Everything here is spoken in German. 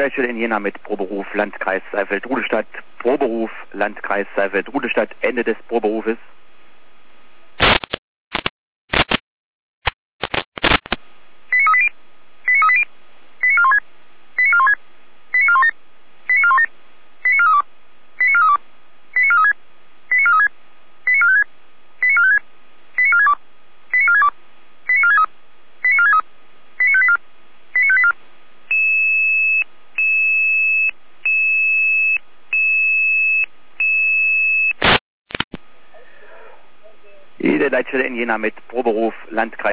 Leitstelle in Jena mit Proberuf Landkreis Saalfeld-Rudolstadt. Proberuf Landkreis Saalfeld-Rudolstadt. Ende des Proberufes. Jede Leitstelle in Jena mit Proberuf Landkreis